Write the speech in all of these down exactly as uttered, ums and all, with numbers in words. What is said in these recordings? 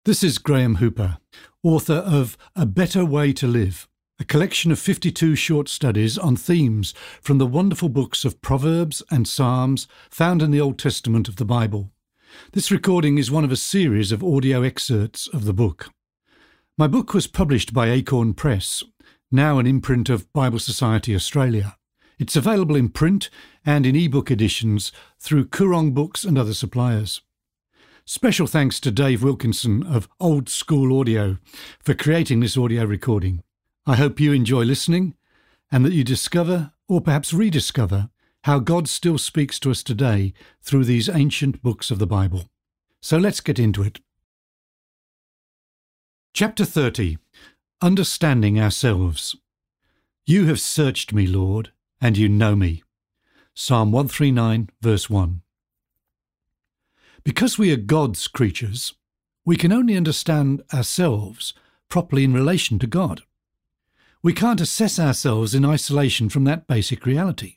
This is Graham Hooper, author of A Better Way to Live, a collection of fifty-two short studies on themes from the wonderful books of Proverbs and Psalms found in the Old Testament of the Bible. This recording is one of a series of audio excerpts of the book. My book was published by Acorn Press, now an imprint of Bible Society Australia. It's available in print and in ebook editions through Koorong Books and other suppliers. Special thanks to Dave Wilkinson of Old School Audio for creating this audio recording. I hope you enjoy listening and that you discover, or perhaps rediscover, how God still speaks to us today through these ancient books of the Bible. So let's get into it. Chapter thirty. Understanding Ourselves. You have searched me, Lord, and you know me. Psalm one thirty-nine, verse one. Because we are God's creatures, we can only understand ourselves properly in relation to God. We can't assess ourselves in isolation from that basic reality.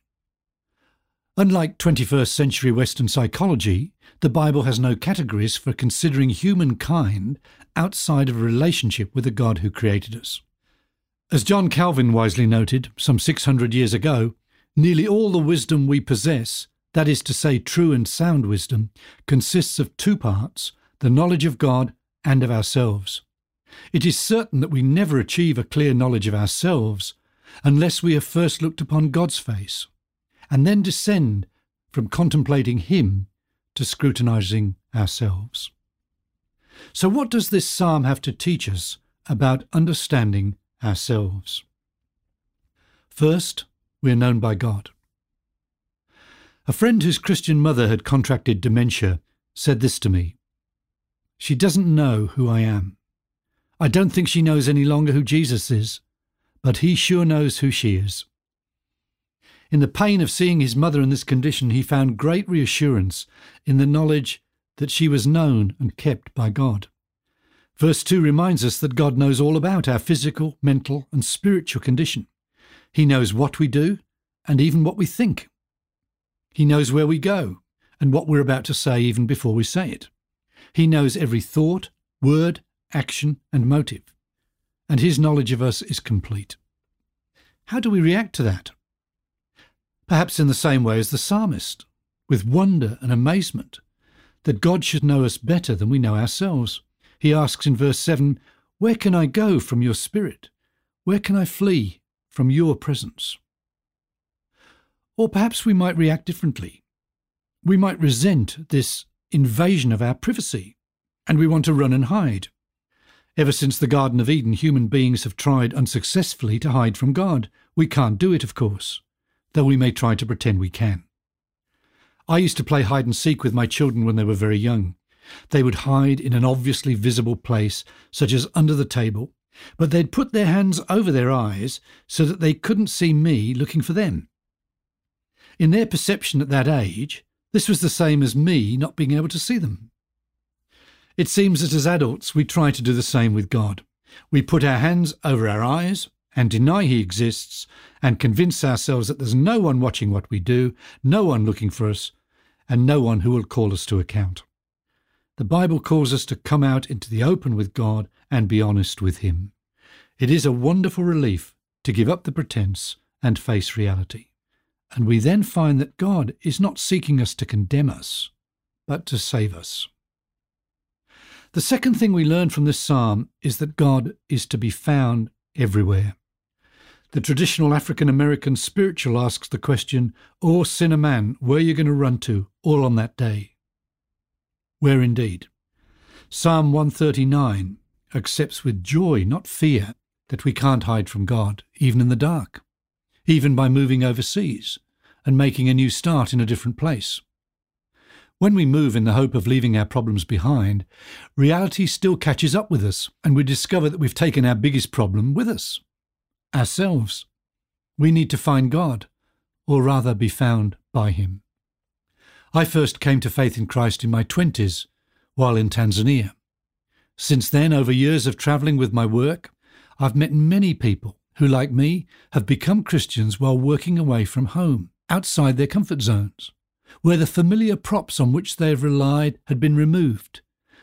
Unlike twenty-first century Western psychology, the Bible has no categories for considering humankind outside of a relationship with the God who created us. As John Calvin wisely noted some six hundred years ago, nearly all the wisdom we possess, that is to say true and sound wisdom, consists of two parts, the knowledge of God and of ourselves. It is certain that we never achieve a clear knowledge of ourselves unless we have first looked upon God's face, and then descend from contemplating Him to scrutinizing ourselves. So what does this psalm have to teach us about understanding ourselves? First, we are known by God. A friend whose Christian mother had contracted dementia said this to me: "She doesn't know who I am. I don't think she knows any longer who Jesus is, but He sure knows who she is." In the pain of seeing his mother in this condition, he found great reassurance in the knowledge that she was known and kept by God. Verse two reminds us that God knows all about our physical, mental, and spiritual condition. He knows what we do and even what we think. He knows where we go and what we're about to say even before we say it. He knows every thought, word, action, and motive, and His knowledge of us is complete. How do we react to that? Perhaps in the same way as the psalmist, with wonder and amazement that God should know us better than we know ourselves. He asks in verse seven, "Where can I go from your spirit? Where can I flee from your presence?" Or perhaps we might react differently. We might resent this invasion of our privacy, and we want to run and hide. Ever since the Garden of Eden, human beings have tried unsuccessfully to hide from God. We can't do it, of course, though we may try to pretend we can. I used to play hide and seek with my children when they were very young. They would hide in an obviously visible place, such as under the table, but they'd put their hands over their eyes so that they couldn't see me looking for them. In their perception at that age, this was the same as me not being able to see them. It seems that as adults we try to do the same with God. We put our hands over our eyes and deny He exists and convince ourselves that there's no one watching what we do, no one looking for us, and no one who will call us to account. The Bible calls us to come out into the open with God and be honest with Him. It is a wonderful relief to give up the pretense and face reality. And we then find that God is not seeking us to condemn us, but to save us. The second thing we learn from this psalm is that God is to be found everywhere. The traditional African-American spiritual asks the question, "O sinner man, where are you going to run to all on that day?" Where indeed? Psalm one thirty-nine accepts with joy, not fear, that we can't hide from God, even in the dark, even by moving overseas and making a new start in a different place. When we move in the hope of leaving our problems behind, reality still catches up with us, and we discover that we've taken our biggest problem with us, ourselves. We need to find God, or rather be found by Him. I first came to faith in Christ in my twenties, while in Tanzania. Since then, over years of travelling with my work, I've met many people who, like me, have become Christians while working away from home, outside their comfort zones, where the familiar props on which they have relied had been removed,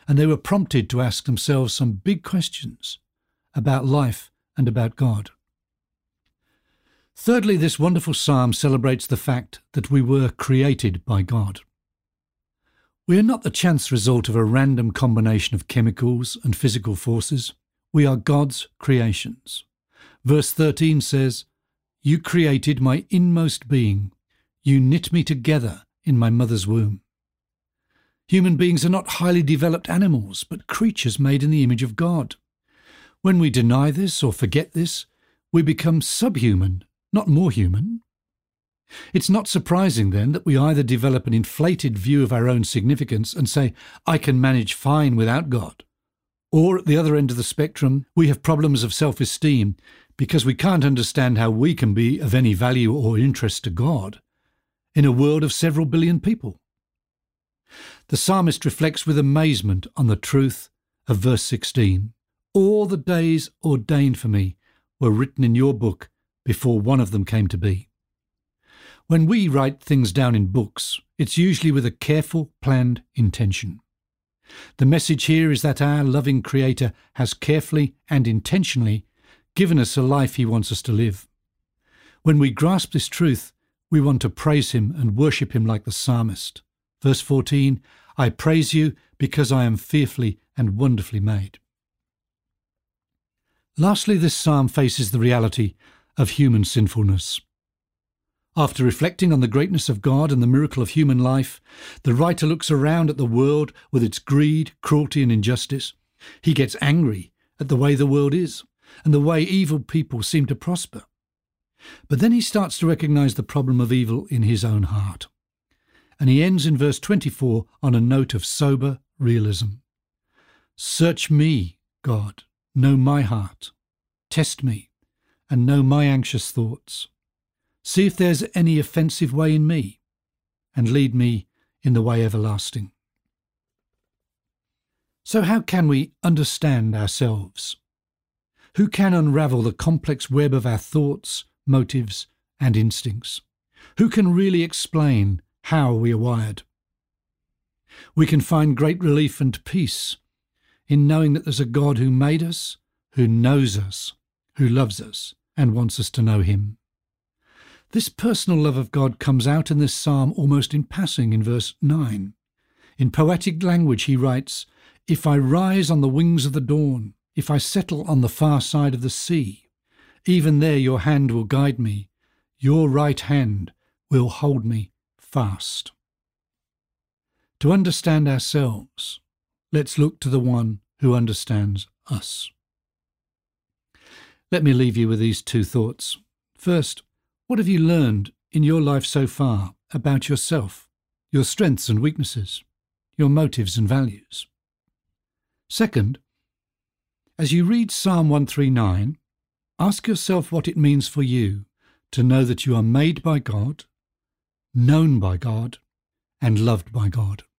and they were prompted to ask themselves some big questions about life and about God. Thirdly, this wonderful psalm celebrates the fact that we were created by God. We are not the chance result of a random combination of chemicals and physical forces. We are God's creations. Verse thirteen says, "You created my inmost being. You knit me together in my mother's womb." Human beings are not highly developed animals, but creatures made in the image of God. When we deny this or forget this, we become subhuman, not more human. It's not surprising then that we either develop an inflated view of our own significance and say, "I can manage fine without God," or at the other end of the spectrum, we have problems of self-esteem because we can't understand how we can be of any value or interest to God in a world of several billion people. The psalmist reflects with amazement on the truth of verse sixteen. "All the days ordained for me were written in your book before one of them came to be." When we write things down in books, it's usually with a careful, planned intention. The message here is that our loving Creator has carefully and intentionally given us a life He wants us to live. When we grasp this truth, we want to praise Him and worship Him like the psalmist. Verse fourteen, "I praise you because I am fearfully and wonderfully made." Lastly, this psalm faces the reality of human sinfulness. After reflecting on the greatness of God and the miracle of human life, the writer looks around at the world with its greed, cruelty and injustice. He gets angry at the way the world is and the way evil people seem to prosper. But then he starts to recognize the problem of evil in his own heart. And he ends in verse twenty-four on a note of sober realism. "Search me, God, know my heart. Test me and know my anxious thoughts. See if there's any offensive way in me, and lead me in the way everlasting." So how can we understand ourselves? Who can unravel the complex web of our thoughts, motives, and instincts? Who can really explain how we are wired? We can find great relief and peace in knowing that there's a God who made us, who knows us, who loves us, and wants us to know Him. This personal love of God comes out in this psalm almost in passing in verse nine. In poetic language he writes, "If I rise on the wings of the dawn, if I settle on the far side of the sea, even there your hand will guide me, your right hand will hold me fast." To understand ourselves, let's look to the one who understands us. Let me leave you with these two thoughts. First, what have you learned in your life so far about yourself, your strengths and weaknesses, your motives and values? Second, as you read Psalm one thirty-nine, ask yourself what it means for you to know that you are made by God, known by God, and loved by God.